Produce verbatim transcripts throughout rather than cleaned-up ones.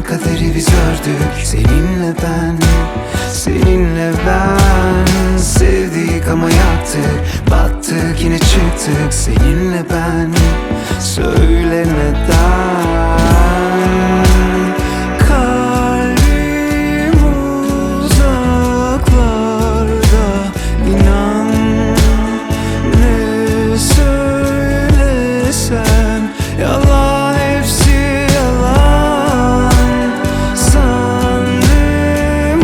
kaderi biz ördük. Seninle ben, seninle ben. Sevdik ama yaktık, battık yine çıktık. Seninle ben, söyle neden? Kalbim uzaklarda, inan ne söylesem yalan, hepsi yalan. Sandım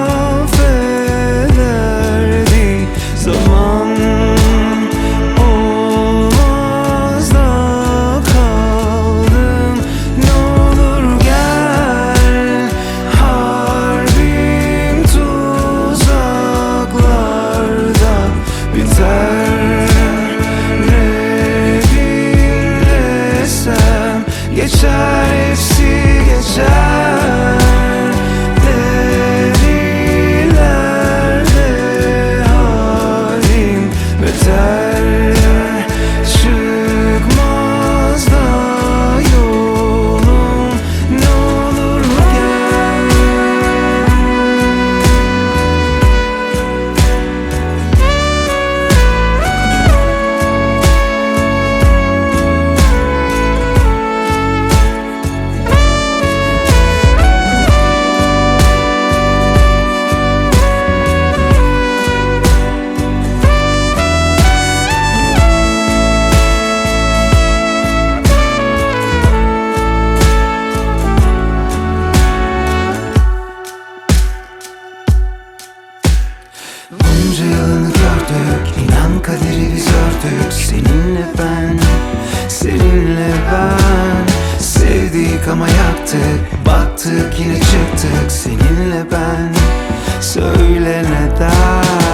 affederdi zaman. Olmaz da kaldım, ne olur gel. Harbim tuzaklarda biter. Ne dinlesem geçer, hepsi geçer. Derilerde halim beter. Çıkmaz da yolum, ne olur gel. Bunca yılını gördük, inan kaderi biz ördük. Seninle ben, seninle ben. Sevdik ama yaktık, battık yine çıktık. Seninle ben, söyle neden?